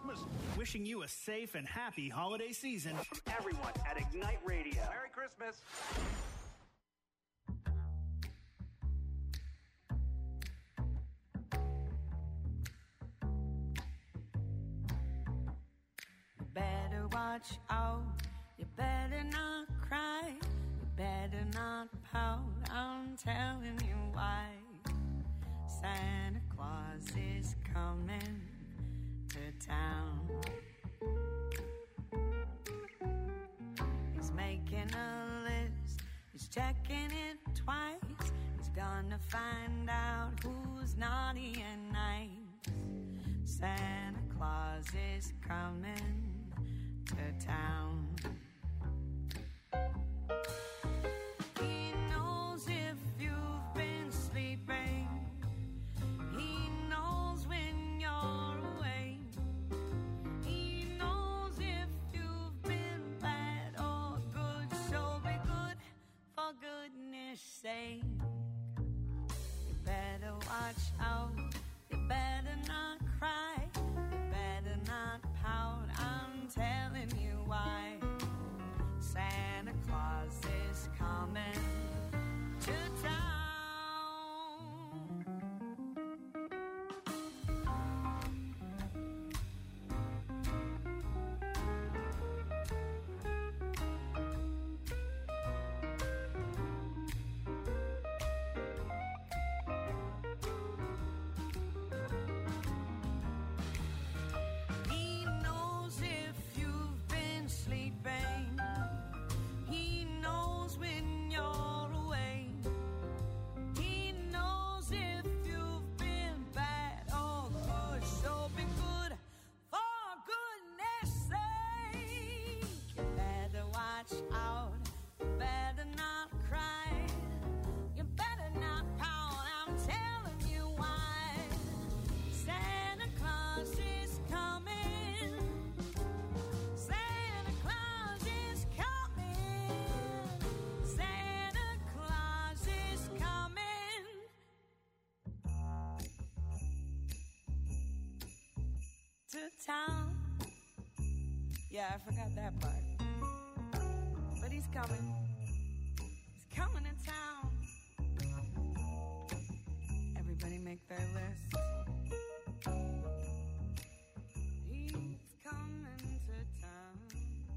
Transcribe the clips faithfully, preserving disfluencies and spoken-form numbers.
Christmas. Wishing you a safe and happy holiday season. From everyone at Ignite Radio. Merry Christmas. You better watch out. You better not cry. You better not pout. I'm telling you why. Santa Claus is coming to town. He's making a list. He's checking it twice. He's gonna find out who's naughty and nice. Santa Claus is coming to town. He knows if you've been sleeping. He knows when you're away. He knows if you've been bad or good. So be good, for goodness sake. You better watch out. You better not cry. You better not pout. I'm telling you why. Santa Claus is coming to town. He knows if you've been sleeping. He knows when you're away. He knows if you've been bad or good. So be good, for goodness sake. You better watch out. You better not cry. You better not pout. I'm telling you why. Santa Claus is coming. Santa Claus is coming. Santa Claus is coming to town. Yeah, I forgot that part. But he's coming. He's coming to town. Everybody make their list. He's coming to town.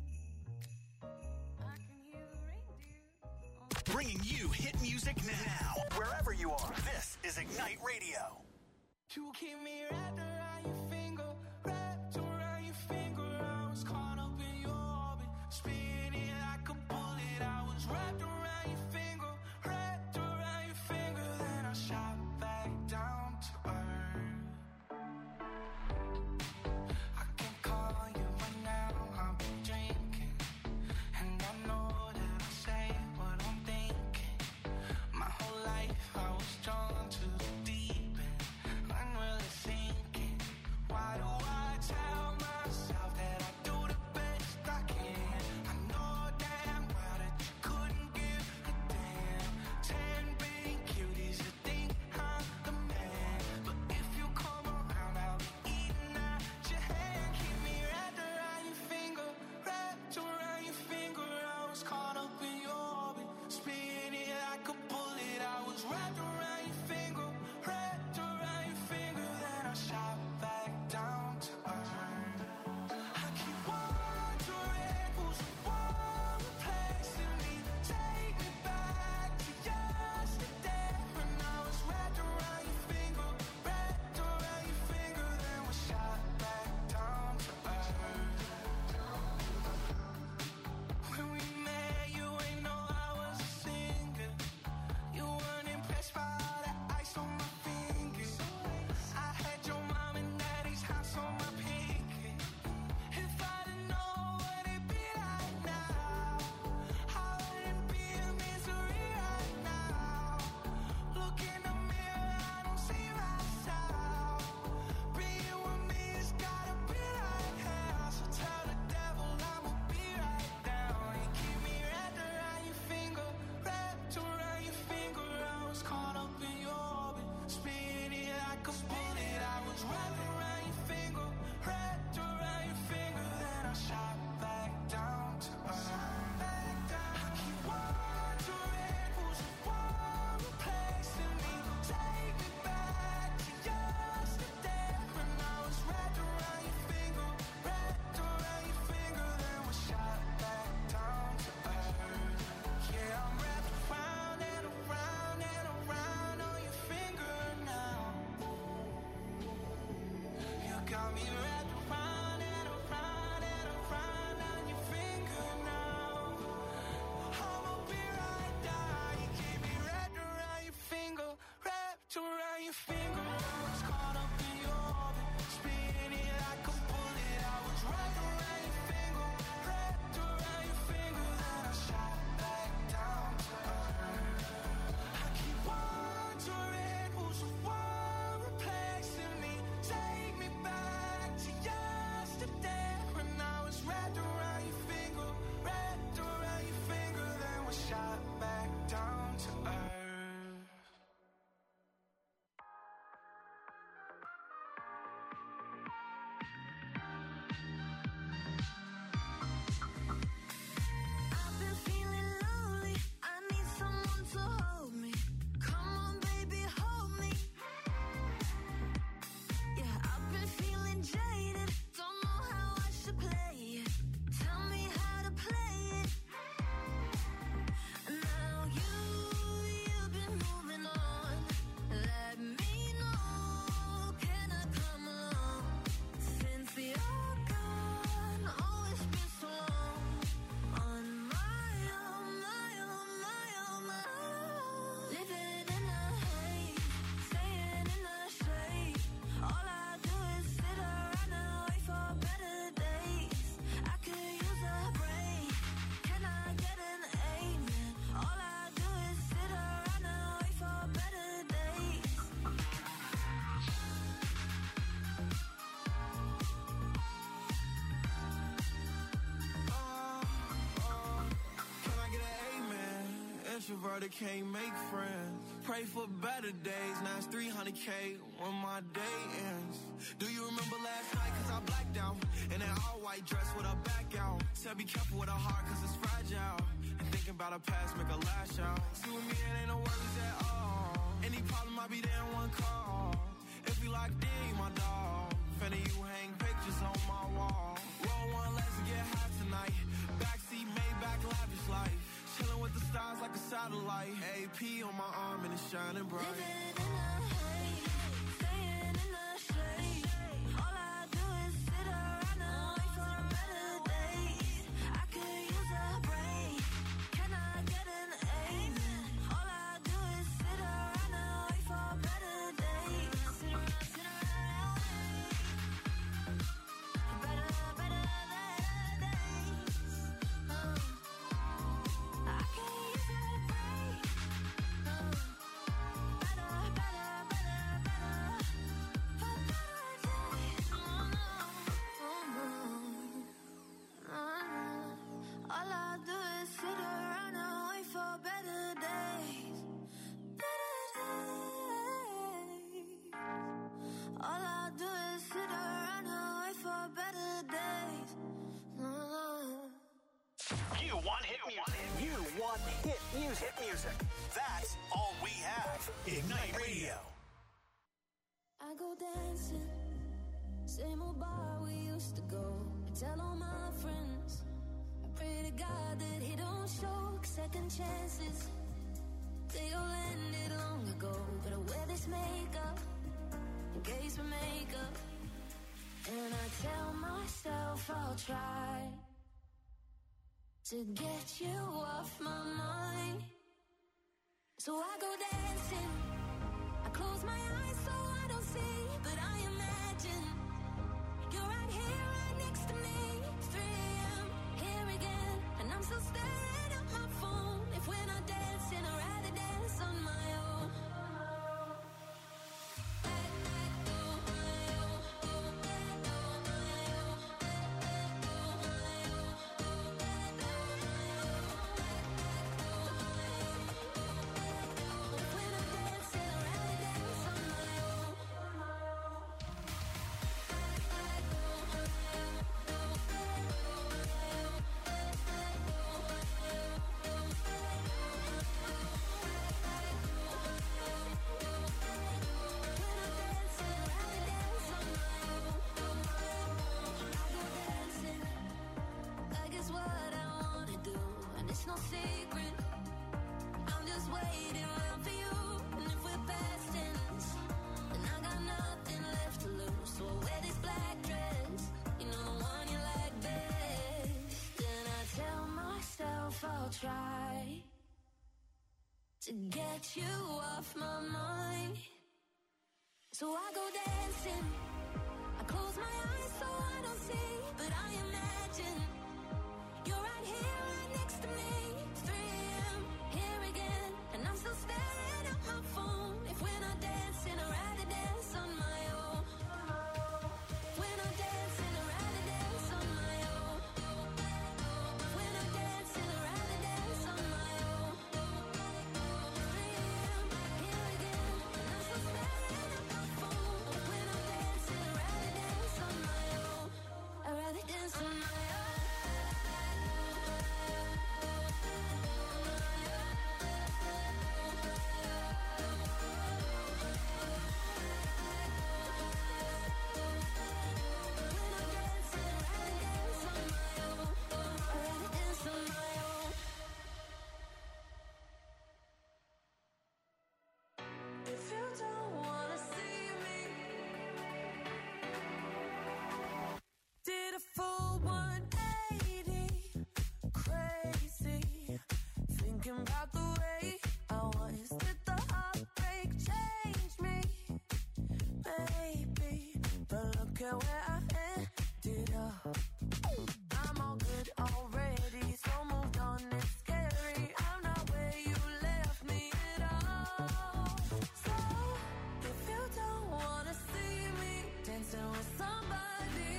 I can hear the reindeer. Oh. Bringing you hit music now. Wherever you are, this is Ignite Radio. You keep me wrapped around your finger, wrapped around your finger. I was caught up in your orbit, spinning like a bullet. I was wrapped around your finger, wrapped around your finger. Then I shot back down to earth. I can call you right now, I'll be drinking, and I know that I say what I'm thinking. My whole life I was drawn to the deep end, I'm really thinking. Introverted can't make friends. Pray for better days. Now it's three hundred K when my day ends. Do you remember last night? Cause I blacked out. In that all white dress with a back out. Said be careful with her heart cause it's fragile. And thinking about her past make her lash out. See with me it ain't no worries at all. Any problem I'll be there in one call. If we locked in, you my dog. Finna you hang pictures on my wall. Roll one, let's get high tonight. Backseat Maybach, lavish life. Chilling with the stars like a satellite. A P on my arm and it's shining bright. Living in the haze, staying in the shade. All I do is sit around and wait for better days. I could use a break. Can I get an amen? All I do is sit around and wait for better days. Sit around, sit around. Better, better days. Uh. I can use a break. Uh, better, better, better, better, for better days. Oh, no. Oh, no. Oh, no. All I do is sit around and wait for better days. Better days. All I do is sit around and wait for better days. Oh, no. You want hit music. You want hit music. Hit music. That's all we have. Ignite Radio. I go dancing, same old bar we used to go. I tell all my friends, I pray to God that he don't show second chances. They all ended long ago, but I wear this makeup in case we make up. And I tell myself I'll try to get you off my mind. So I go dancing, I close my eyes so I don't see, but I imagine you're right here, right next to me. three a.m. here again, and I'm still staring at my phone. If we're not dancing, I'd rather dance on my own. It's no secret, I'm just waiting around for you. And if we're past tense, then I got nothing left to lose. So I wear this black dress, you know the one you like best. Then I tell myself I'll try to get you off my mind. So I go dancing, I close my eyes so I don't see, but I imagine you're right here, right next to me. three a.m. here again, and I'm still staring at my phone. If we're not dancing, I'd rather dance on my own. If we're not dancing, I'd rather dance on my own. If we're not dancing, I'd rather dance on my own. three a.m. here again, and I'm still staring at my phone. If we're not dancing, I'd rather dance on my own. I'd rather dance on my own. If you don't wanna see me, did a full one eighty, crazy, thinking about the way I was. Did the heartbreak change me? Maybe, but look at where I ended up. I'm all good already, so moved on, it's scary. I'm not where you left me at all. So, if you don't wanna see me dancing with somebody,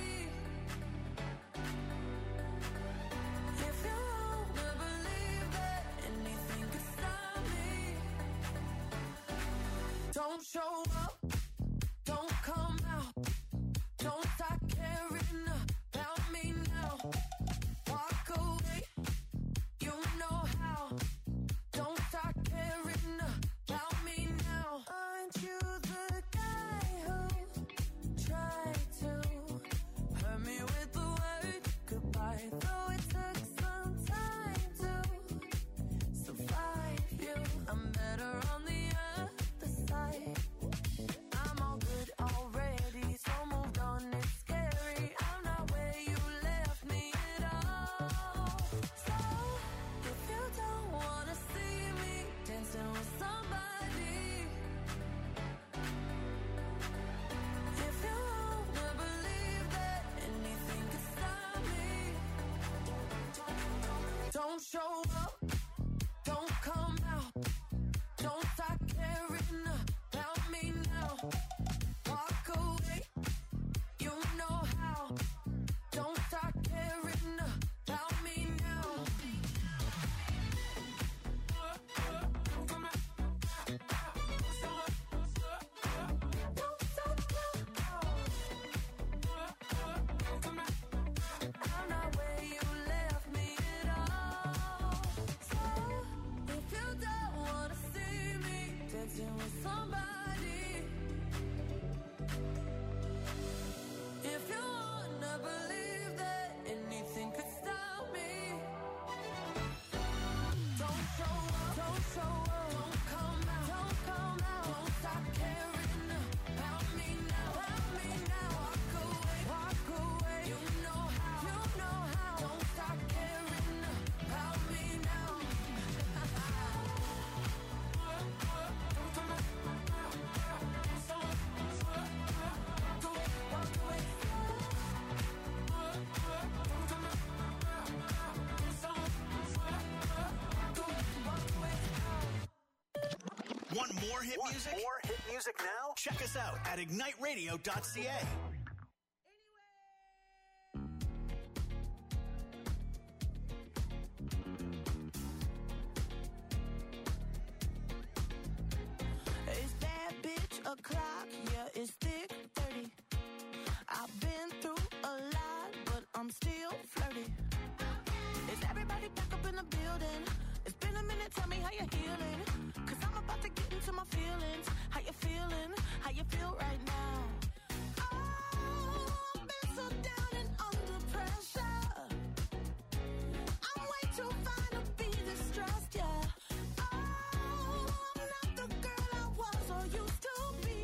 if you wanna believe that anything could stop more hit Want music? more hit music now? Check us out at ignite radio dot c a. It's that bitch o'clock, yeah, it's thick thirty. I've been through a lot, but I'm still flirty. Is everybody back up in the building? It's been a minute, tell me how you're healing. Cause I'm about to get into my feelings. How you feeling? How you feel right now? Oh, I've been so down and under pressure. I'm way too fine to be distressed, yeah. Oh, I'm not the girl I was or used to be.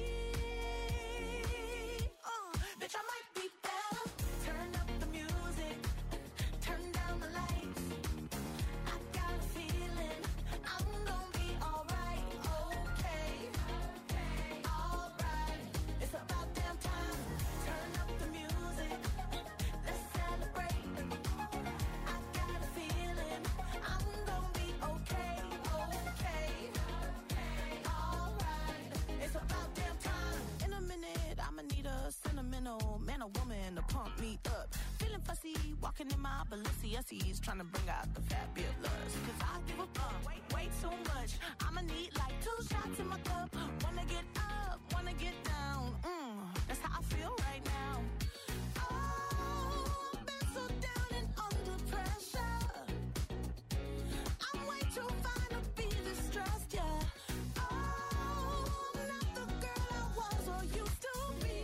Uh, bitch, I might be better. Turn up the music, turn down the lights. I got a feeling I'm gonna be alright, okay, alright. It's about damn time. Turn up the music, let's celebrate. I got a feeling I'm gonna be okay, okay, alright. It's about damn time. In a minute, I'ma need a sentimental man or woman to pump me up. Feeling fussy, walking in my Balenciennes, trying to bring out the fabulous. Cause I give a fuck way, way too much. I'ma need like two shots in my cup. Wanna get up, wanna get down. Mm, that's how I feel right now. Oh, I've been so down and under pressure. I'm way too fine to be distressed, yeah. Oh, I'm not the girl I was or used to be.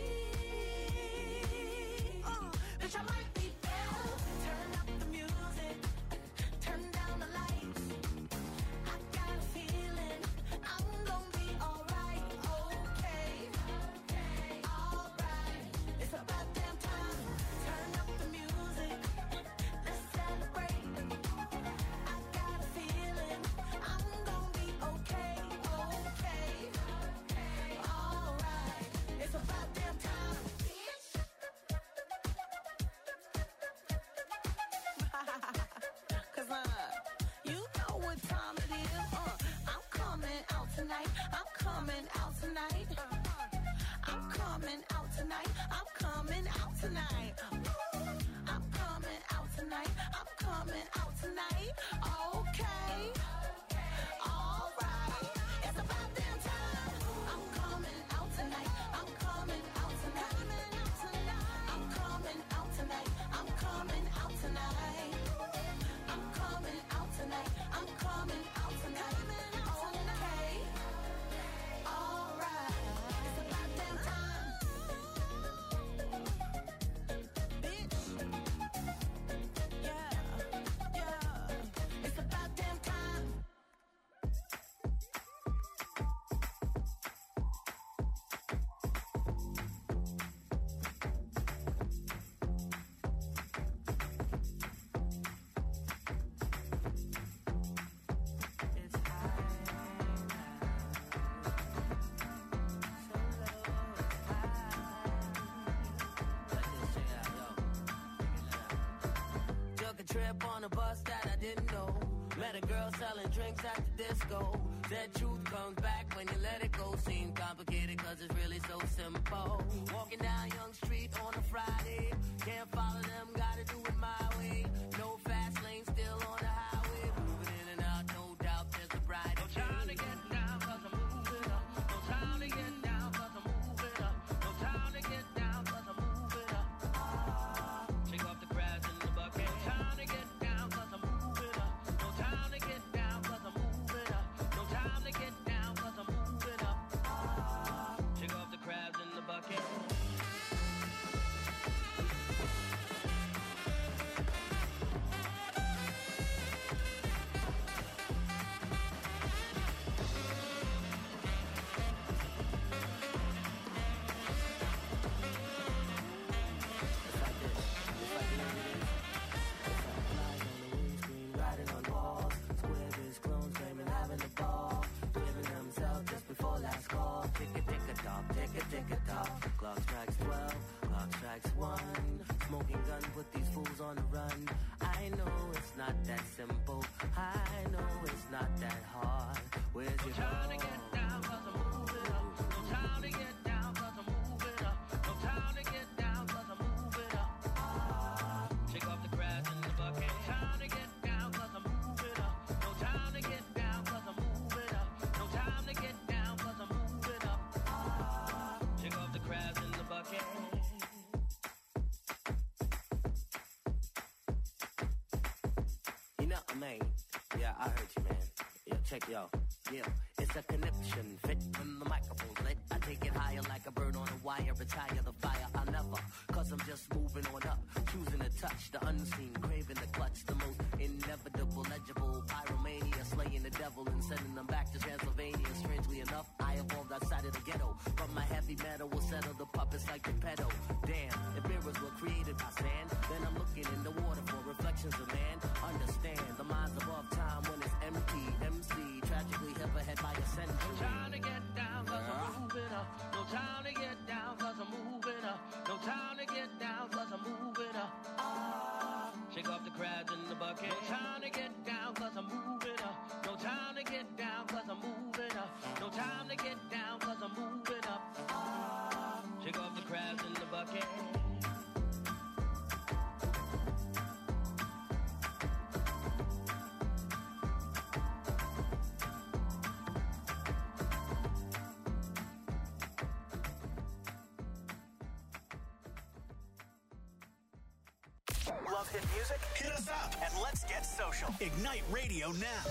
Uh, bitch, I might be better. Turn up the music, turn down the lights. I got a feeling I'm gonna be alright, okay, alright. It's about damn time. Turn up the music, let's celebrate. I got a feeling I'm gonna be okay, okay, alright. It's about damn time. Cause uh, you know what time it is. Uh, I'm coming out tonight. I'm coming out tonight. I'm coming out tonight. I'm coming out tonight. I'm coming out tonight. I'm coming out tonight. Okay. Alright. It's about damn time. I'm coming out tonight. I'm coming out tonight. I'm coming out tonight. I'm coming out tonight. I'm coming out tonight. I'm coming out tonight. Okay. Alright. It's about damn time. Bitch. Yeah. Yeah. It's about damn time. It's high Took a trip on a bus that I didn't know. Met a girl selling drinks at the disco. Said truth comes back when you let it go. Seemed complicated cause it's really so simple. Walking down Young Street on a Friday. Can't follow them, gotta do it my way. No fast lane, still on the highway. Moving in and out, no doubt there's a brighter day. No time to get down cause I'm moving up. No time to get down cause I'm moving up. No time to get down cause I'm moving up. Ah, shake off the crabs in the bucket. No time to get down cause I'm moving up. No time to get down cause I'm moving up. No time to get down cause I'm moving up. Ah, shake off the crabs in the bucket. Riding on walls, square biz clones claiming having a ball, giving themselves just before last call. Tick a tick a tock, tick a tick a tock. Clock strikes twelve, clock strikes one. Smoking gun put these fools on the run. I I know it's not that simple. I know it's not that hard. Where's your time to get down, cause I'm moving up. No time to get down, cause I'm moving up. No time to get down, cause I'm moving up. Ah, shake off the grass in the bucket. No time to get down, cause I'm moving up. No time to get down, cause I'm moving up. No time to get down, cause I'm moving up. Ah, shake off the grass in the bucket. You know what I mean? Yeah, I heard you, man. Yeah, check yo. Yeah, it's a connection fit when the microphone's lit. I take it higher like a bird on a wire. Retire the fire, I'll never. Cause I'm just moving on up. Choosing to touch the unseen. Craving the clutch. The most inevitable, legible. Pyromania. Slaying the devil and sending them back to Transylvania. Strangely enough, I evolved outside of the ghetto. But my heavy metal will settle the puppets like the pedo. Damn, if mirrors were created by sand, then I'm looking in the water for reflections of man. Understand, the mind's above time when it's empty. M C, tragically hip ahead by a century. No time to get down, cause I'm moving up. No time to get down, cause I'm moving up. No time to get down, cause I'm moving up. Ah, shake off the crabs in the bucket. No time to get down, cause I'm moving up. No time to get down, cause I'm moving up. No time to get down, cause I'm moving up. Ah, shake off the crabs in the bucket. Love hit music? Hit us up and let's get social. Ignite Radio now.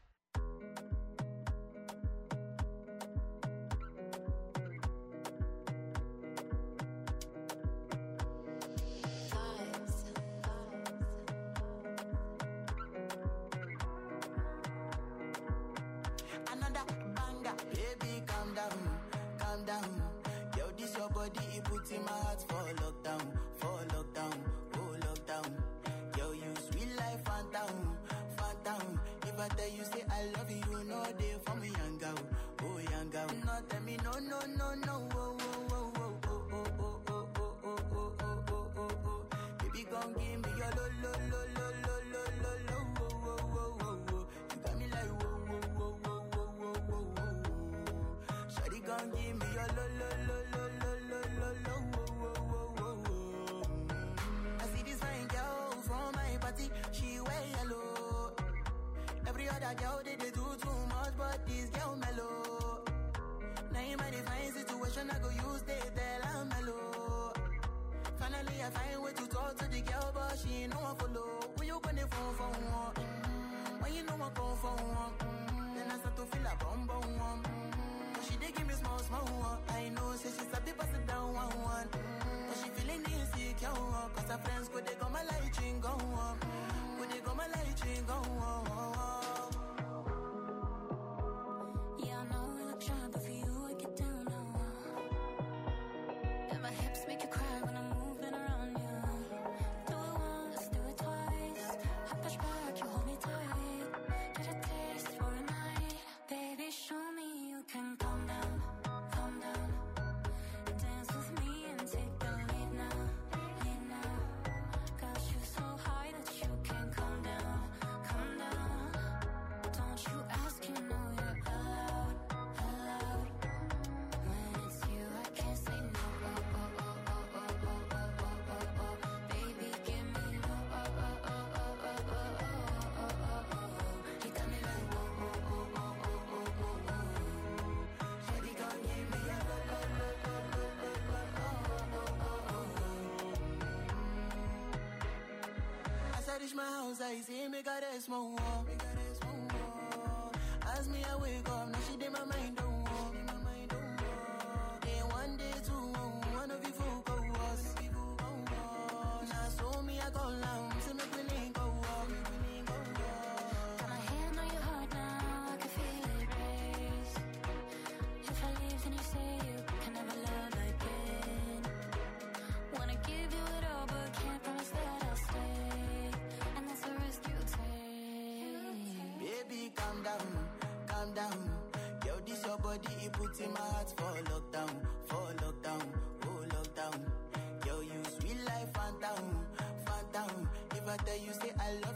Another banger, baby, calm down, calm down. Yo, this your body, it puts in my heart for lockdown, for lockdown. Yo, you sweet life, phantom, phantom. If I tell you, say I love you, you know they for me, young girl, oh, young girl. No, tell me, no, no, no, no, oh, oh, oh, oh, oh, oh, oh, oh, oh, oh, oh, oh, oh, oh. Baby, gon' give me your lo, lo, lo, lo, lo, lo, lo, lo, oh, oh, oh, oh, oh. You got me like, whoa, whoa, whoa, whoa, whoa, whoa, whoa, whoa. Shawty gon' give me your lo, lo, lo, lo, lo, lo, lo, lo, oh, oh, oh, oh, oh. I see this fine girl from my party, she wear yellow. Every other girl they, they do too much, but this girl mellow. Now in my divine situation, I go use they tell I'm mellow. Finally I find way to talk to the girl, but she ain't no one follow. When you gonna phone for one? Mm-hmm. When you know I come for one? Mm-hmm. Then I start to feel a bum bum one. Mm-hmm. But she dey give me small small one. I know, say she's a bit pass it down one one. Mm-hmm. But she feeling insecure, cause her friends go they go my light ring go on. Go they go my light ring go on. Yeah, I know we look shy, but for you I get down now. And my hips make you cry when I'm moving around you. Do it once, do it twice. I push back, you hold me tight. Get a taste for a night. Baby, show me you can calm down, calm down. Dance with me and take the lead now, lead now. Got you so high that you can't calm down, calm down. Don't you ask, you know you're allowed, allowed. When it's you, I can't say no. Oh, oh, oh, oh, oh, oh, oh, oh, oh, oh. Baby, give me low. Oh, oh, oh, oh, oh, oh, oh, oh, oh, oh. He got me like whoa, whoa, whoa, whoa, whoa, whoa, whoa, whoa. Shawty gon' give me a low, low, low, low, low, low, low, oh, oh, oh, oh. As I reach my house, I see me got a small wall. Me got a small wall. As me I wake up, now she did my mind don't walk. Then one day two, one of you folk go was. Now so me I go down, see me willing go walk. Got my hand on your heart now, I can feel it race. If I leave, then you say you can never love again. Wanna give you it all, but can't promise that I'll stay. And that's the risk you take. Baby, calm down, calm down. Yo, this your body, it puts in my heart for lockdown, for lockdown, oh lockdown. Yo, you sweet life, phantom, phantom. If I tell you, say I love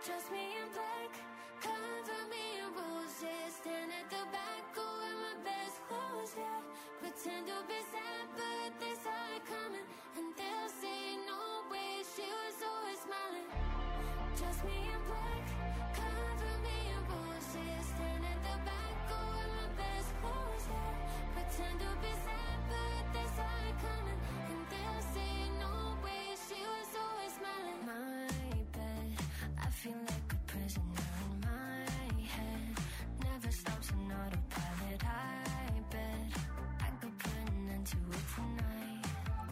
Just me in black, cover me in roses. Stand at the back, go wear my best clothes, yeah. Pretend to be sad, but they saw it coming. And they'll say no way, she was always smiling. Just me in black, cover me in roses. Stand at the back, go wear my best clothes, yeah. Pretend to be sad, but they saw it coming. And they'll say no way, she was always smiling. My bed, I feel like a prisoner in my head. Never stops an autopilot. I bet I could put an end to it tonight.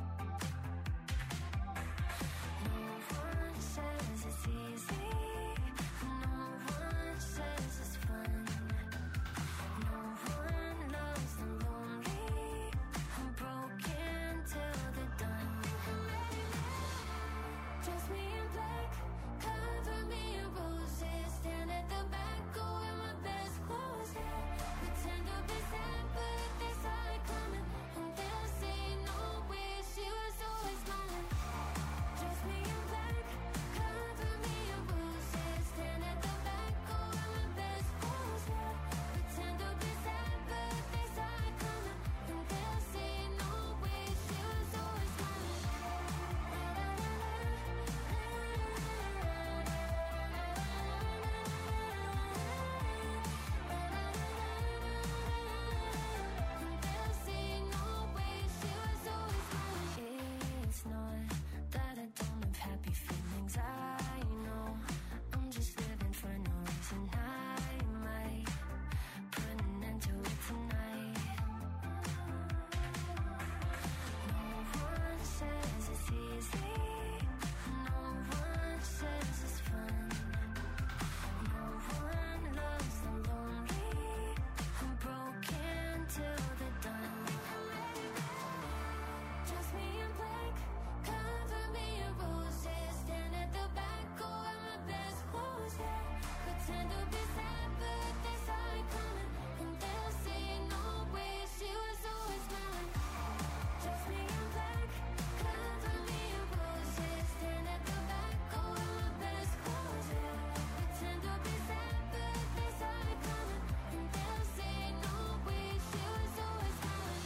No one says it's easy. No one says it's fun. No one loves the lonely. I'm broken till they're done. Just me in black, cover me in roses. Stand at the back, go wear my best clothes, yeah. Pretend to be sad, but they saw it coming. And they'll say no way, she was always smiling. Just me in black, cover me in roses. Stand at the back, go wear my best clothes, yeah. Pretend to be sad, but they saw it coming. And they'll say no way, she was always smiling. It's not that I don't have happy feelings, I know. I'm just living for no reason. I might put an end to it tonight. No one says it's easy. No one says it's fun. No one loves the lonely. I'm broken till they're done. Just me in black, cover me in roses. Stand at the back, go wear my best clothes, yeah. Pretend to be sad, but they saw it coming. And they'll say no way, she was always smiling. Just me in black, cover me in roses. Stand at the back, go wear my best clothes, yeah. Pretend to be sad, but they saw it coming. And they'll say no way, she was always smiling.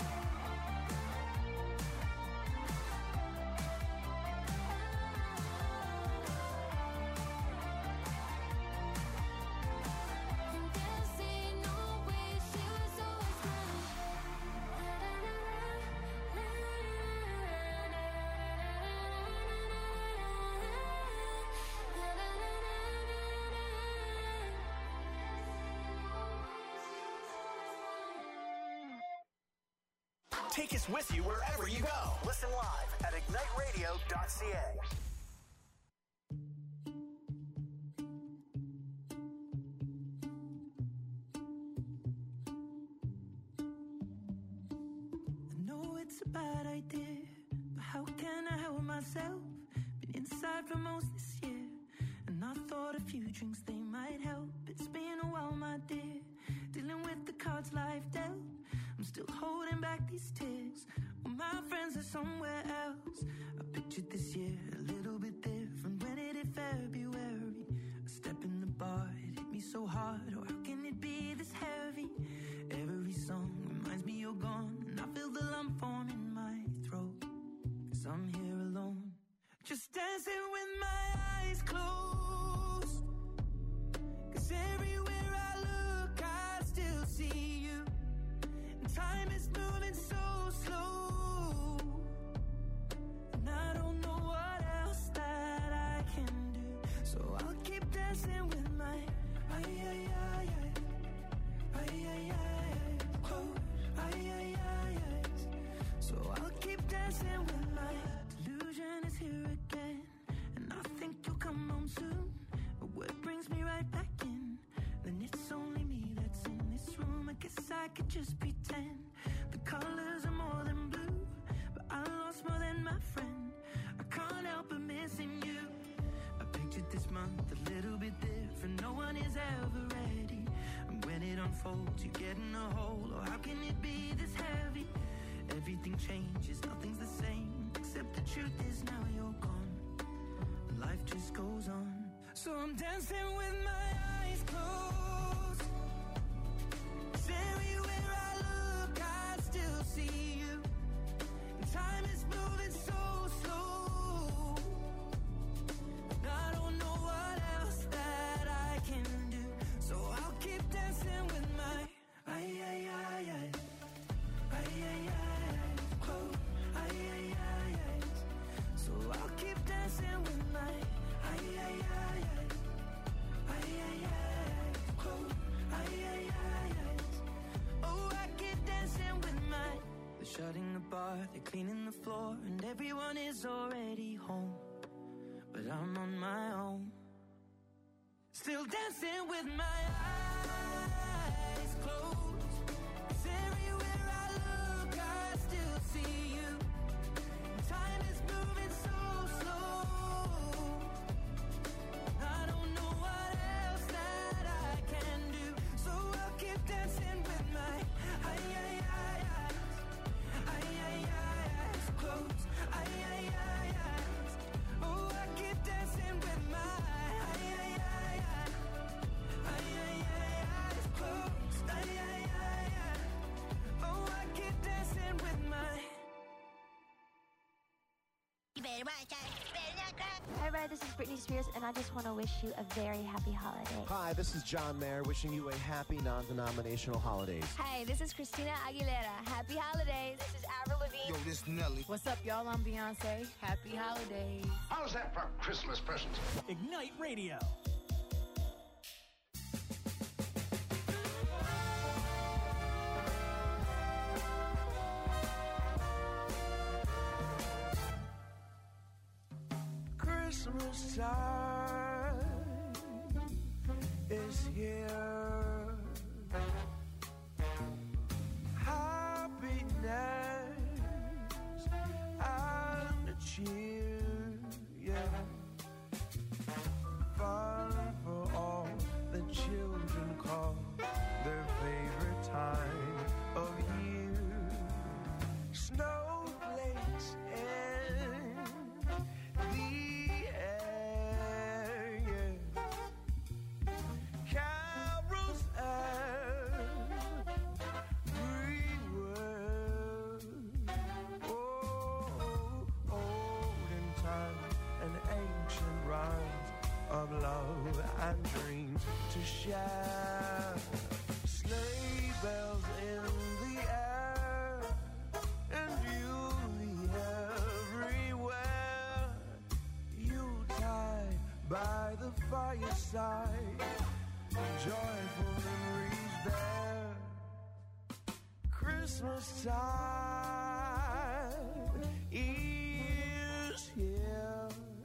And they'll say no way, she was always Take us with you wherever you go. Listen live at ignite radio dot c a. I know it's a bad idea, but how can I help myself? Been inside for most this year, and I thought a few drinks they might help. It's been a while, my dear, dealing with the cards life dealt. I'm still holding back these tears. Well, my friends are somewhere else. I pictured this year a little bit different. When it hit February, a step in the bar, it hit me so hard. Oh, how can it be this heavy? Every song reminds me you're gone, and I feel the lump form in my throat. Cause I'm here alone, just dancing with my eyes closed. Cause everywhere I look, I still see you. Time is moving so slow, and I don't know what else that I can do. So I'll keep dancing with my ay ay ay ay ay ay ay close ay ay ay ay. So I'll keep dancing with my delusion is here again, and I think you'll come home soon. But what brings me right back in? Then it's only me that's in this room. I guess I could just pretend the colors are more than blue, but I lost more than my friend. I can't help but missing you. I pictured this month a little bit different. No one is ever ready, and when it unfolds, you get in a hole. Oh, how can it be this heavy? Everything changes, nothing's the same, except the truth is now you're gone. Life just goes on. So I'm dancing with my eyes closed. 'Cause everywhere I look, I still see you. And time is moving so slow. And I don't know what else that I can do. So I'll keep dancing with my ay ay ay ay ay ay ay close. Ay ay ay ay. So I'll keep dancing with my ay ay ay ay ay ay ay close. Ay ay ay ay. Oh, I keep dancing with my. They're shutting the bar, they're cleaning the floor, and everyone is already home. But I'm on my own, still dancing with my eyes closed. 'Cause everywhere I look, I still see you. Time is moving so slow. I don't know what else that I can do. So I'll keep dancing with my ay ay ay eyes. Ay ay ay eyes closed. Ay ay ay eyes. Oh, I keep dancing with my ay ay ay ay. Ay ay ay eyes closed. Ay ay ay ay. Oh, I keep dancing with my. Hi, everybody, this is Britney Spears, and I just want to wish you a very happy holiday. Hi, this is John Mayer, wishing you a happy non-denominational holidays. Hey, this is Christina Aguilera. Happy holidays. This is Avril Lavigne. Yo, this is Nelly. What's up, y'all? I'm Beyonce. Happy holidays. How's that for Christmas presents? Ignite Radio. Christmas time is here. Happiness and cheer, yeah. Fun for all the children call their favorite time of year. Snowflakes and the air, yeah. Carols everywhere. Oh, olden times and ancient rhymes of love and dreams to share. Sleigh bells in the air and beauty everywhere. Yuletide by the fireside, joyful memories there. Christmas time is here.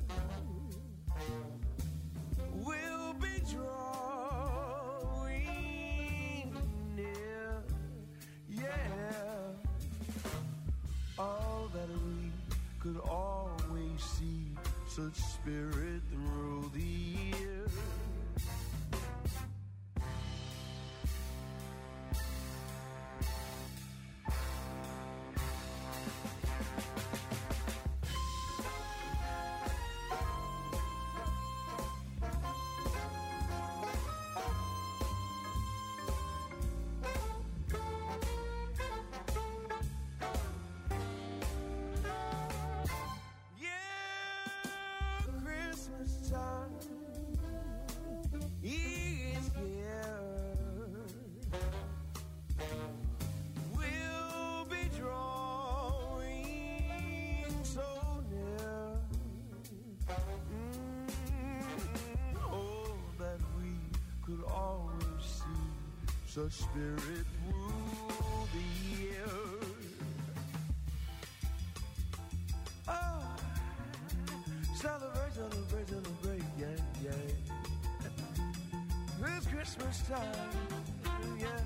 We'll be drawing near, yeah. All that we could always see, such spirit through the year. Such spirit through the years. Oh, celebrate, celebrate, celebrate, yeah, yeah. It's Christmas time, yeah.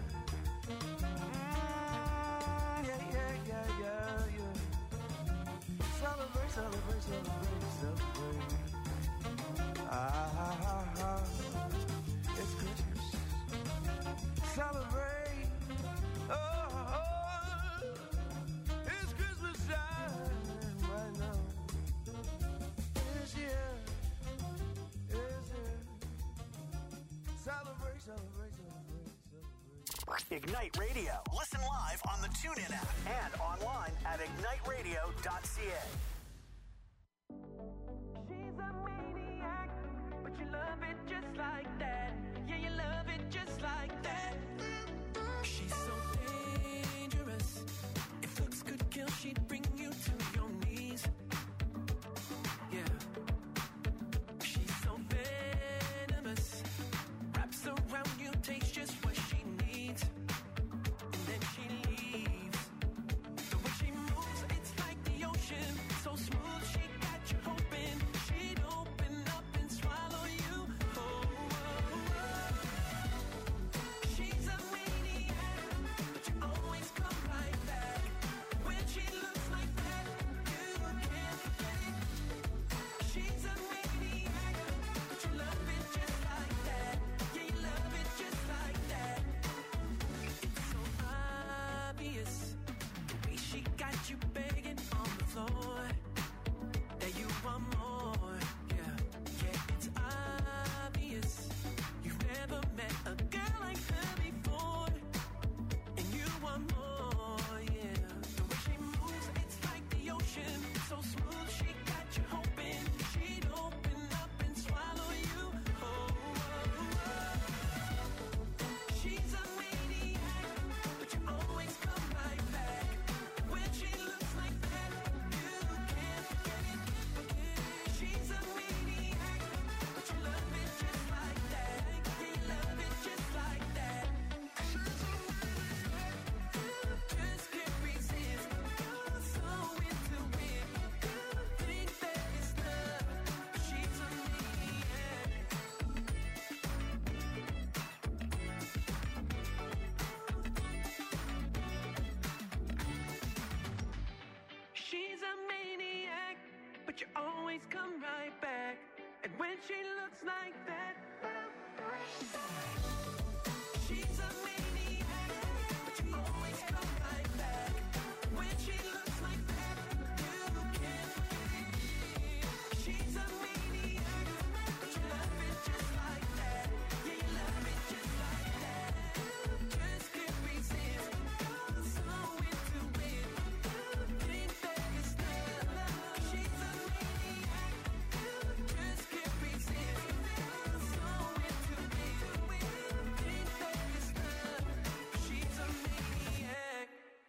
Mm, yeah, yeah, yeah, yeah, yeah. Celebrate, celebrate, celebrate, celebrate. Ah, ah, ah, ah. It's Christmas. Celebrate, oh, oh, it's Christmas time right now. It's here, it's here. celebrate, celebrate, celebrate. Ignite Radio. Listen live on the TuneIn app and online at ignite radio dot c a. She's a maniac, but you love it just like that. Yeah, you love it just like that. She's so dangerous. If looks could kill, she'd bring you to your knees. Yeah. She's so venomous. Wraps around you, takes just what she needs. And then she leaves. The way she moves, it's like the ocean. So smooth, she got you hoping she'd open up and swallow you. Oh, oh, oh. She's a maniac, but you always come right back. When she looks like that, you can't forget it. She's a maniac, but you love it just like that. Yeah, you love it just like that. It's so obvious, the way she got you begging on the floor, that you want more. Yeah, yeah, it's obvious. You've never met a girl like her before, and you want more. Yeah, the way she moves, it's like the ocean. So smooth, she got you hoping she'd open up and swallow you. Oh, oh, oh. She's a maniac, but you always come right back. When she looks like that, you can't forget it. She's a maniac, but you love it just like that. Yeah, you love it just like that. Just can't resist. You're so into it. You think that it's love, but she's a maniac. She's a maniac, but you always come right back. And when she looks like that, she's a maniac, but you always come right back. When she looks like that, you can't forget it. She's a maniac, but you love it just like that. Yeah, you love it just like that. Just can't resist. You're so into it. You think that it's love. She's a maniac. Just can't resist. You're so into it. You think that it's love. She's a maniac.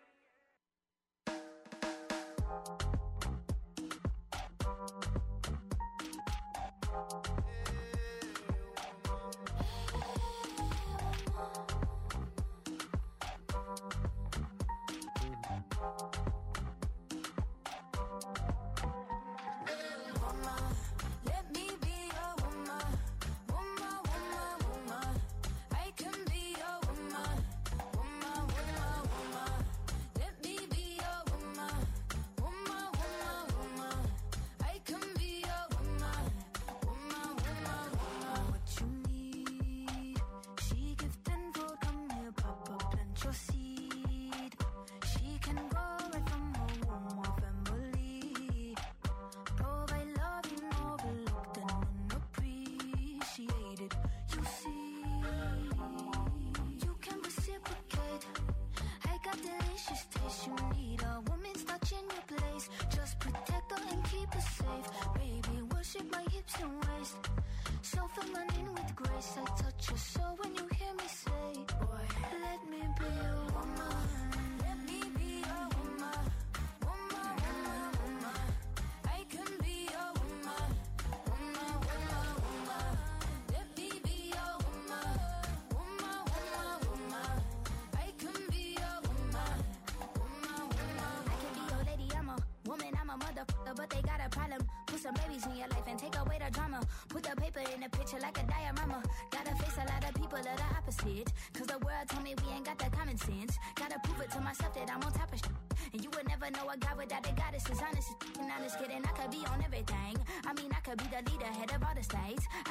Woman, let me be your woman. Woman, woman, woman. I can be your woman. Woman, woman, woman. Let me be your woman. Woman, woman, woman. I can be your woman. Woman, woman, woman. What you need, she give tenfold. Come here, Papa, plant your seed. She can grow right from her womb or family. Provide love you overlooked and unappreciated. You see, you can reciprocate. I got delicious taste. You need a woman's touch in your place. Just protect her and keep her safe. Baby, worship my hips and waist. So feminine with grace. I touch your soul when you hear me say, boy, let me be your woman. Let me be your woman. Woman, woman, woman. I can be your woman. Woman, woman, woman. Let me be your woman. Woman, woman, woman. I can be your woman. Woman, woman. I can be your lady, I'm a woman, I'm a motherfucker, but they got a problem. Put some babies in your life and take away the drama. Put the paper in the picture like a diorama. Gotta face a lot of people of the opposite. Cause the world told me we ain't got the common sense. Gotta prove it to myself that I'm on top of shit. And you would never know a God without a goddess. Is honest, and honest kidding. I could be on everything. I mean, I could be the leader, head of all the states. I could smile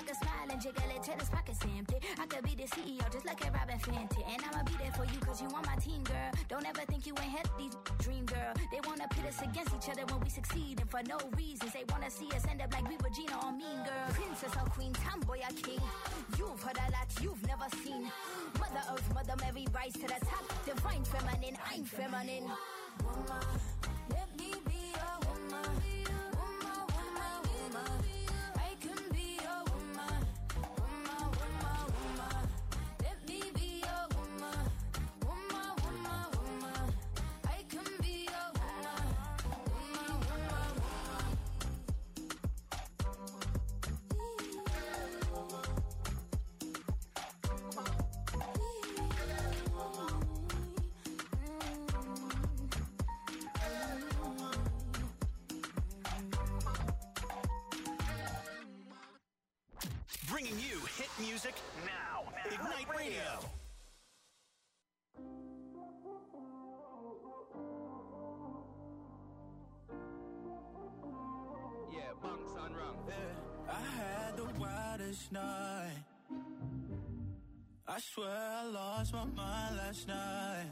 and jiggle it till his pockets empty. I could be the C E O just like a Robin Fenty. And I'ma be there for you cause you on my team, girl. Don't ever think you ain't had these dream, girl. They wanna pit us against each other when we succeed. And for no reasons, they wanna see us end up like we Regina or Mean Girl. Princess or queen, tomboy or king. You've heard a lot you've never seen. Mother Earth, Mother Mary, rise to the top. Divine feminine, I'm feminine. Woman, let me be a woman. Woman, woman, woman. I can be a woman. Woman, woman, woman. Let me be a woman. Woman, woman, woman. I can be a woman. Woman, woman, woman. Bringing you hit music now. Ignite Radio. Yeah, bunks on wrong. Yeah, I had the wildest night. I swear I lost my mind last night.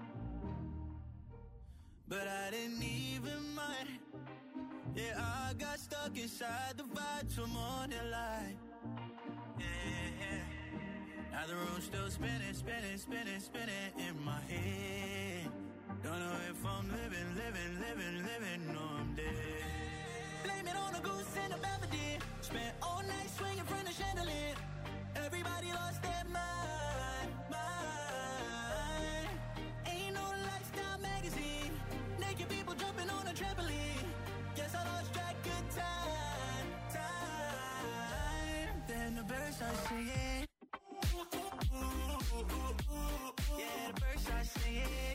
But I didn't even mind. Yeah, I got stuck inside the vibes from morning light. Yeah, yeah. Now the room's still spinning, spinning, spinning, spinning in my head. Don't know if I'm living, living, living, living, or I'm dead. Blame it on a goose and a melody. Spent all night swinging from the chandelier. Everybody lost their mind, mind. Ain't no lifestyle magazine. Naked people jumping on a trampoline. Guess I lost track of time, time. Then the birds start singing. Yeah, the birds start singing.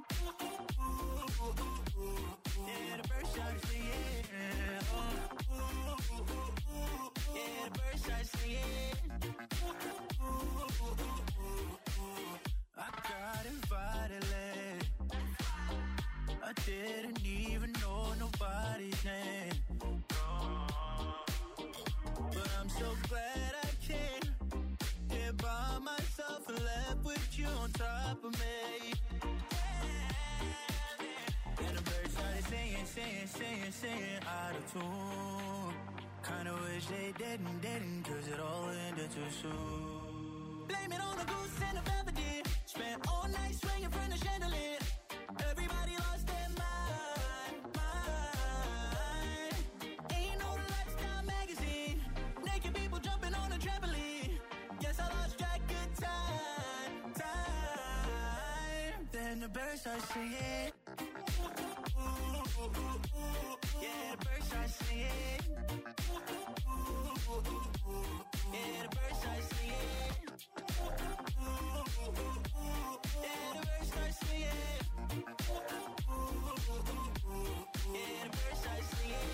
Yeah, the birds start singing. Yeah, the birds start singing. I got invited late. I didn't even know nobody's name. But I'm so glad I came here by myself and left with you on top of me. And the birds started singing, singing, singing, singing out of tune. Kinda wish they didn't, didn't, cause it all ended too soon. Blame it on the goose and the melody. Spent all night swinging from the chandelier. Everybody lost their mind, mind. Ain't no lifestyle magazine. Naked people jumping on a trampoline. Guess I lost track of time, time. Then the birds start singing. Yeah, the birds start singing. Yeah, the birds start singing. Yeah, the birds start singing. Yeah, the birds start singing.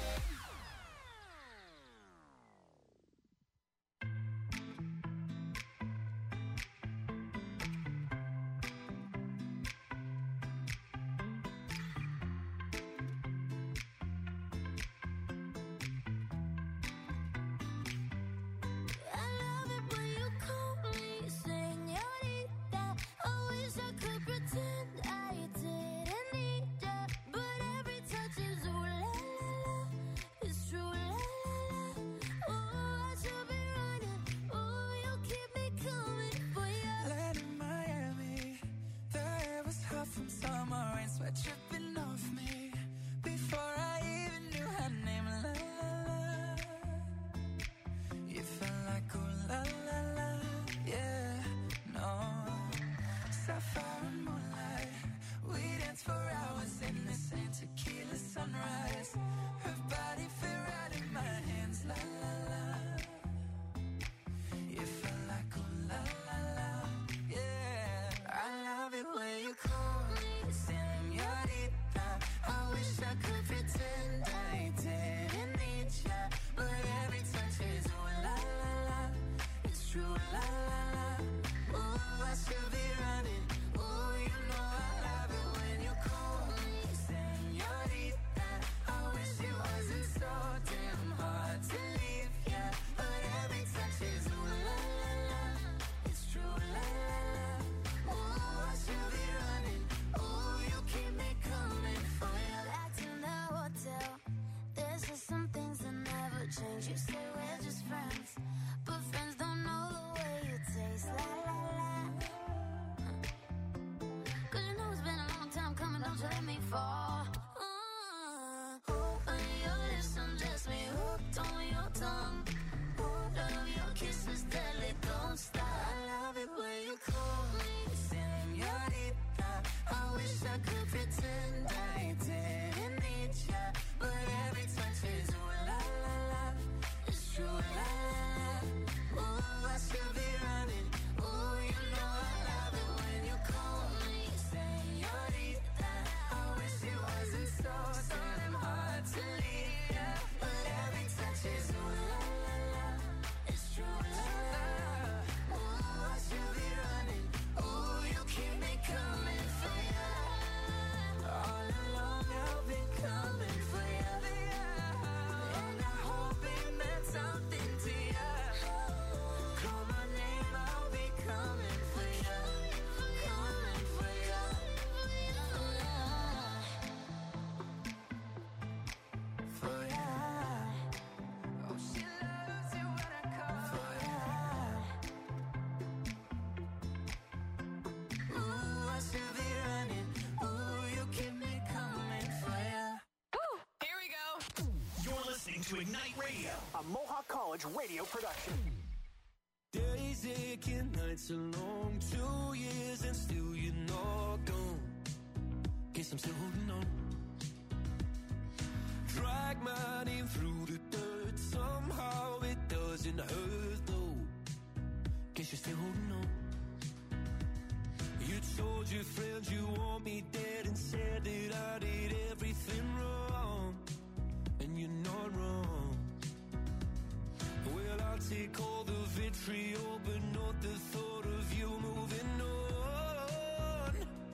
to Ignite Radio, a Mohawk College radio production. Days aching, nights are long, two years and still you're not gone. Guess I'm still holding on. Drag my name through the dirt, somehow it doesn't hurt though. Guess you're still holding on. You told your friends you want me dead and said that I did everything wrong. And you're not wrong. Well, I'll take all the vitriol, but not the thought of you moving on.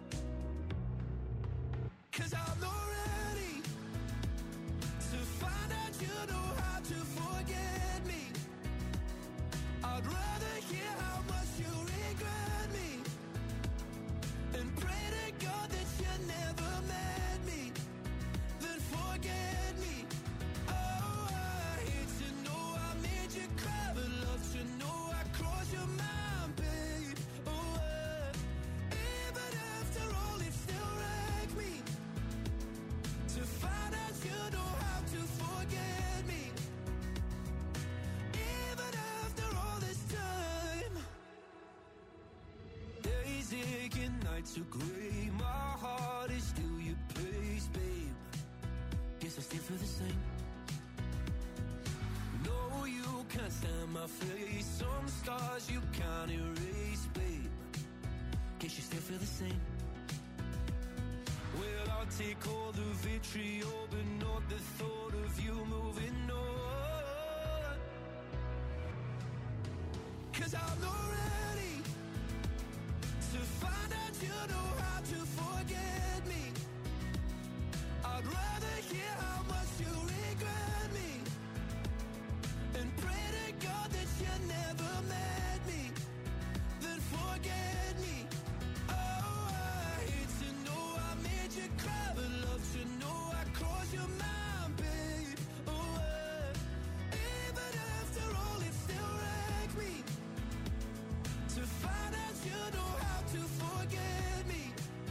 'Cause I'm not ready to find out you know how to forget me. I'd rather hear how much you regret me and pray to God that you never met me, then forget me. Oh, I hate to know I made you cry, but love to know I crossed your mind, babe. Oh, uh, even after all, it still wrecked me to find out you know how to forget me. Even after all this time, days aching, nights are gray. My heart is still your place, babe. Guess I still feel the same. No, you can't stand my face. Some scars you can't erase, babe. Guess you still feel the same. Well, I'll take all the vitriol, but not the thought of you moving on. 'Cause I'm not ready to find out you know how to forget me. I'd rather hear how much you regret me and pray to God that you never met me, then forget me. Oh, I hate to know I made you cry, but love to know I crossed your mind, babe. Oh, uh, even after all, it still wrecked me to find out you know how to forget me.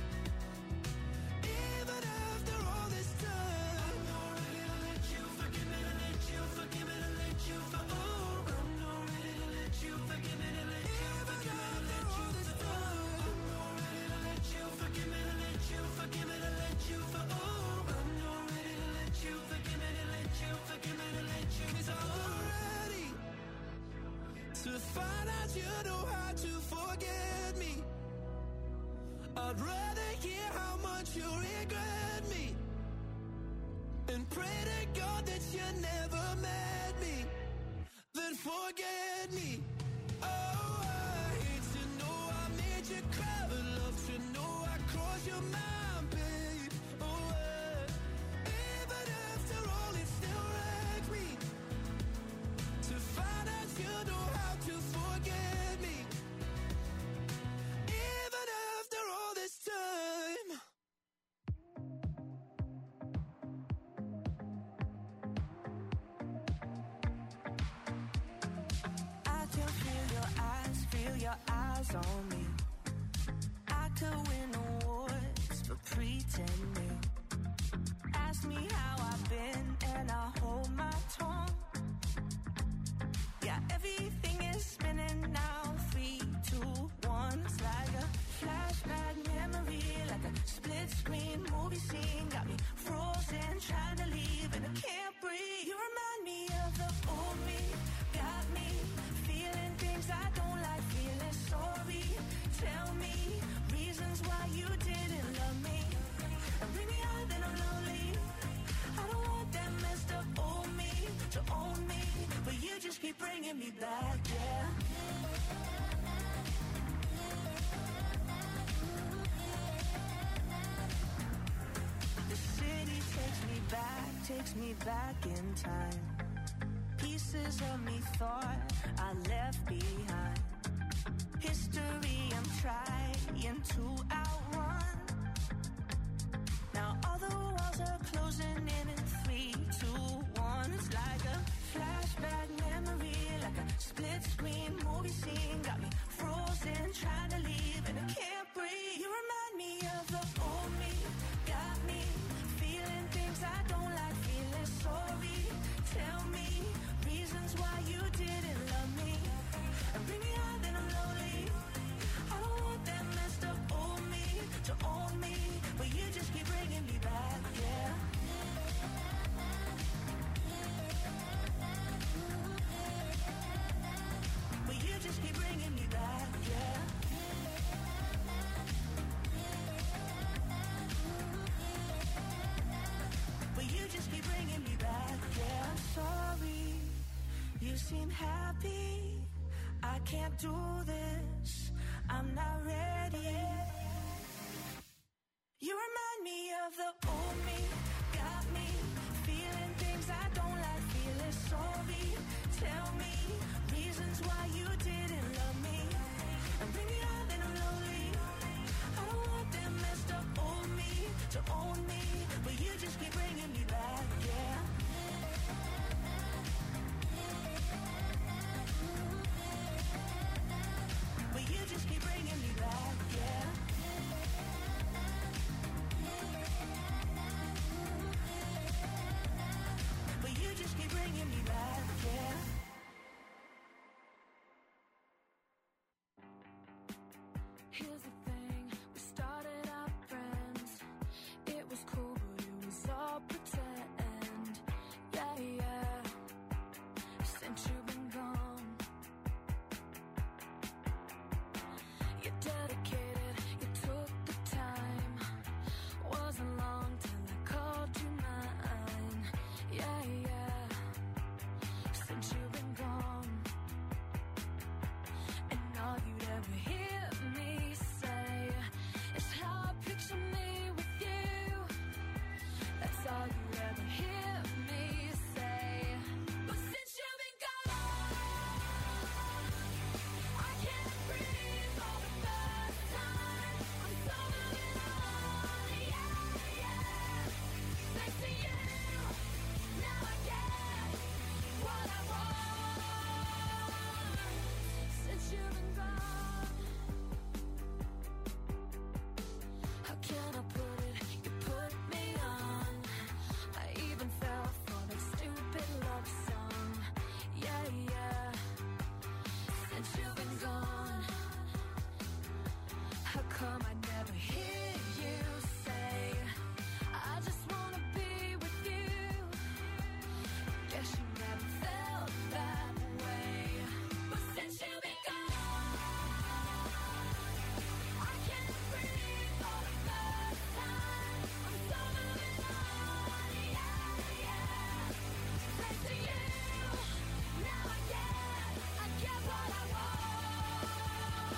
Even after all this time, I'm not ready to let you forgive me, to let you forgive me, to let you for oh, I'm not ready to let you forgive me, to let you forgive me, to let you for oh, I'm not ready to let you forgive me, to let you forgive me, to let you for oh, I'm not ready to let you forgive me, to let you forgive me, to let you 'cause I'm not ready to find out you know how to forget me. I'd rather hear how much you regret me and pray to God that you never met me, then forget me. Oh, I hate to know I made you cry, but love to know I crossed your mind, babe. Oh, uh, even after all, it still wrecked me to find out you know how to forget me. Even after all this time. I can feel your eyes, feel your eyes on me. I could win awards for pretending. Ask me how I've been and I hold my tongue. Yeah, everything is spinning now. Three, two, one. It's like a flashback memory, like a split screen movie scene. Got me frozen, trying to leave and I can't breathe. You remind me of the old me. Got me feeling things I don't like, feeling sorry. Tell me reasons why you didn't love me. And bring me out, then I'm lonely. I don't want that messed up old me to own me, but you just keep bringing me back, yeah. The city takes me back, takes me back in time. Pieces of me thought I left behind. History I'm trying to outrun. Now all the walls are closing in in three, two, one. It's like a flashback memory, like a split screen movie scene. Got me frozen, trying to leave and I can't breathe. You remind me of the old me. Got me feeling things I don't like, feeling sorry. Tell do this. I'm not ready. You remind me of the old me. Got me feeling things I don't like. Feeling sorry. Tell me reasons why you didn't love me. And bring me out and I'm lonely. I don't want that messed up old me to own me, but you just keep bringing me back, yeah. But you just keep bringing me back, yeah. But you just keep bringing me back, yeah. Here's the thing, we started out friends. It was cool, but it was all pretend. Yeah, yeah. Since you've been gone, you're dedicated, you took the time. Wasn't long till I called you mine. Yeah, yeah. Since you've been gone, and all you'd ever hear me say is how I picture me with you. That's all you ever hear me say. But since you've been gone, I can't breathe for the first time. I'm so moving on, yeah, yeah. Thanks to you, now I get what I want. Since you've been gone, how can I put it? You put me on. I even fell for that stupid love song. Yeah, yeah. Since you've been gone, how come I never hear you say, I just wanna be with you? Guess you never felt that way. But since you've been gone, I can't breathe for the first time. I'm so moving on, yeah, yeah. Thanks to you, now I get, I get what I want.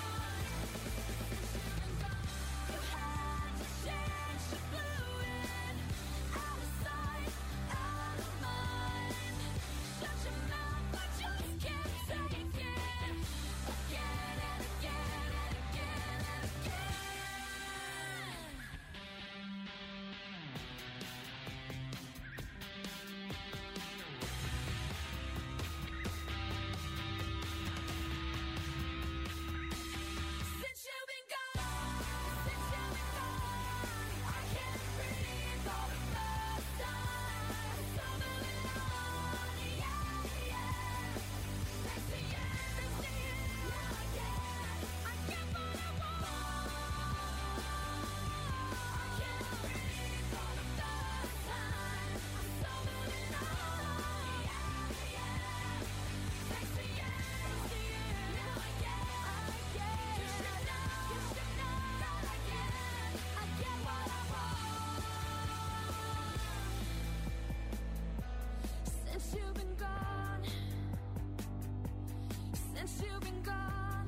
You had to change, you blew it. Out of sight, out of mind. Shut your mouth, I just can't take it. Again and again and again and again. Since you've been gone, since you've been gone, I can't breathe for the first time. I'm so moving on, yeah, yeah. Thanks to you, thanks to you, now I get, I get what I want. I can't breathe for the first time. I'm so moving on, yeah, yeah. Thanks to you, thanks to you, now I get, I get. You should know, you should know that I get, I get what I want. Since you've been gone, since you've been gone,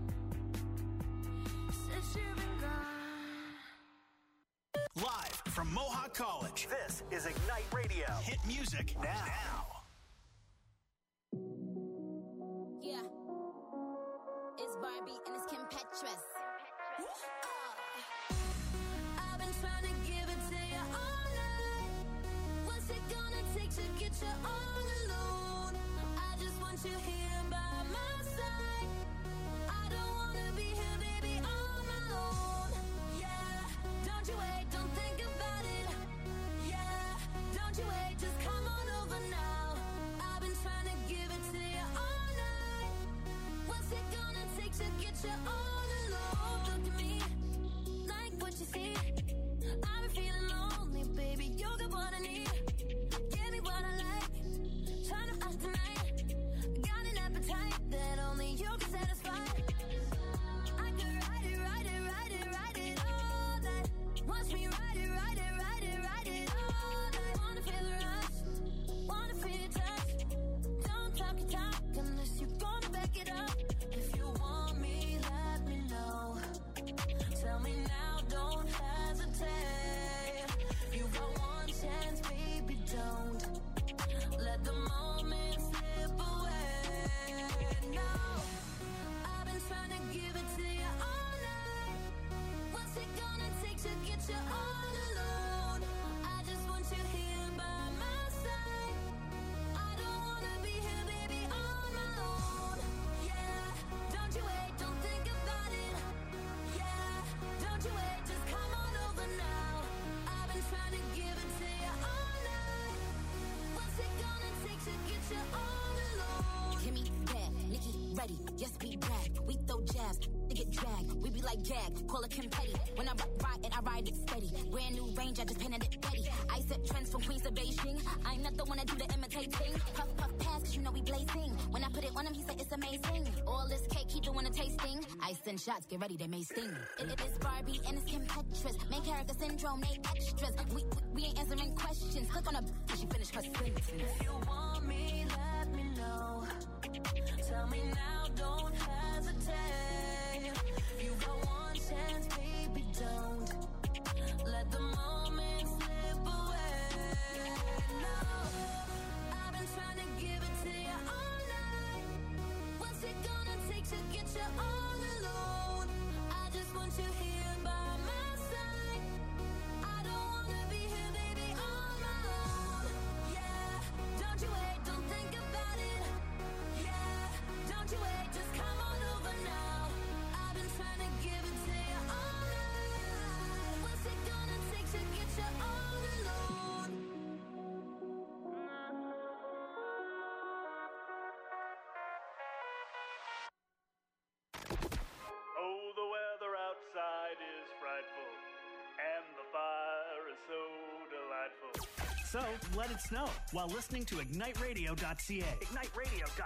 since you've been gone. Live from Mohawk College, this is Ignite Radio. Hit music now. Yeah. It's Barbie and it's Kim Petras. I've been trying to give it to you all night. What's it gonna take to get you all alone? I just want you here by my side. I don't wanna be here, baby, on my own. Yeah, don't you wait, don't think about it. Yeah, don't you wait, just come on over now. I've been trying to give it to you all night. What's it gonna take to get you all alone? Look at me, like what you see. I've been feeling lonely, baby, you got what I need. Give me what I like, trying to ask tonight. Got an appetite that only you can satisfy. I could ride it, ride it, ride it, ride it all night. Watch me ride it, ride it, ride it, ride it all night. Wanna feel the rush, wanna feel your touch. Don't talk your talk unless you're gonna back it up. If you want you all alone. I just want you here by my side. I don't wanna be here, baby, on my own. Yeah, don't you wait, don't think about it. Yeah, don't you wait, just come on over now. I've been trying to give it to you all night. What's it gonna take to get you all alone? Kimmy, bad, Nikki, ready, yes, we brag. We throw jabs, they get dragged. We be like gag, call it Kim Petty. When I ride it, I ride it steady. Brand new range, I just painted it ready. I set trends from Queens to Beijing. I'm not the one to do the imitating. Puff, puff, pass, cause you know we blazing. When I put it on him, he said it's amazing. All this cake, he doing a tasting. I send shots, get ready, they may sting. It, it is Barbie and it's Kim Petras. Main character syndrome, they extras. We, we, we ain't answering questions. Click on a till she finish her sentence. If you want me, let me know. Tell me now, don't hesitate. You got one chance, baby, don't let the moment slip away. No, I've been trying to give it to you all night. What's it gonna take to get you all alone? I just want you here by my side. I don't wanna be here, baby, on my own. Yeah, don't you wait, don't think about it. Yeah, don't you wait, just come on over now. I've been trying to give it to you all night. What's it gonna take to get you all alone? Oh, the weather outside is frightful, and the fire is so delightful. So let it snow while listening to ignite radio dot c a. ignite radio dot